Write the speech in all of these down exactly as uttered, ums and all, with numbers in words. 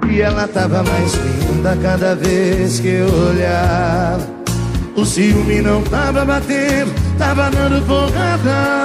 E ela tava mais linda cada vez que eu olhava. O ciúme não tava batendo, tava dando porrada.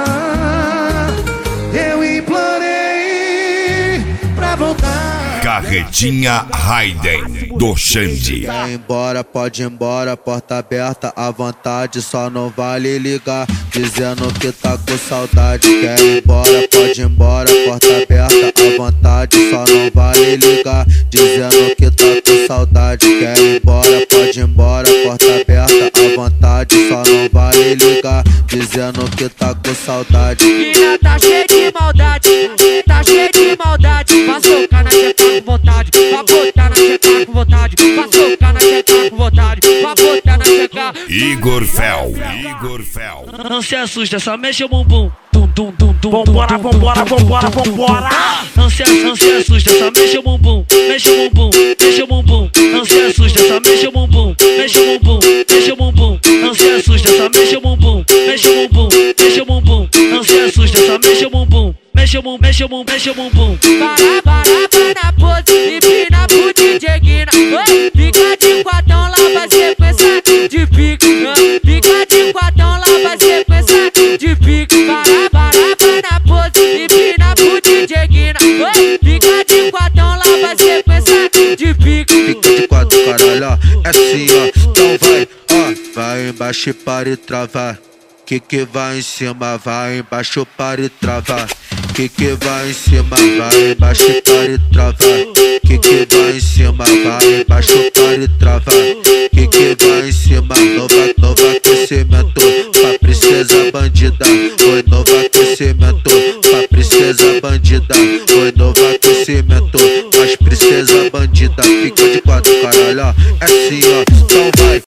Eu implorei pra voltar. Carretinha Raiden do Xande. Quer ir embora, pode ir embora, porta aberta à vontade, só não vale ligar dizendo que tá com saudade. Quer ir embora, pode ir embora, porta aberta à vontade, só não vale ligar dizendo que tá com saudade. Quer ir embora, pode ir embora, porta aberta à vontade, só não vale ligar dizendo que tá com saudade. Mina tá cheia de maldade, tá cheia de maldade. Passou cana com vontade, pra botar na checa com vontade. Passou cana checa com vontade, pra botar na checa. Igor Fel, Igor Fel. Não se assusta, só mexe o bumbum. Tum, tum, tum, tum, vambora, vambora, vambora, vambora. Não se, não se assusta, só mexe o bumbum. Mexe o bumbum, mexe o bumbum. Não se assusta, só mexe o bumbum. Mexe o bumbum, mexe o bumbum. Não se assusta, só mexe o bumbum. Mexe o bumbum, mexe o bumbum. Não se assusta, só mexe o bumbum. Mexe o bumbum, mexe o bumbum, mexe o bumbum. Para, para, para na pose, empina pro D J Guina. Fica de quatão, lá vai sequência de pique. Fica de quatão, lá vai sequência de pique. Para, para, para na pose, empina pro D J Guina. Fica de quatão, lá vai sequência de pique. Fica de quatro, caralho, ó, é assim, ó. Então vai, ó, vai embaixo e para e travar. Que que vai em cima, vai embaixo para e travar. Que que vai em cima, vai embaixo para e travar. Que que vai em cima, vai embaixo para e travar. Que que vai em cima, nova, novo aquecimento pra princesa bandida. Foi novo aquecimento pra princesa bandida. Foi novo aquecimento pras princesa bandida. Fica de quatro, caralho, ó, é assim, ó. Então vai.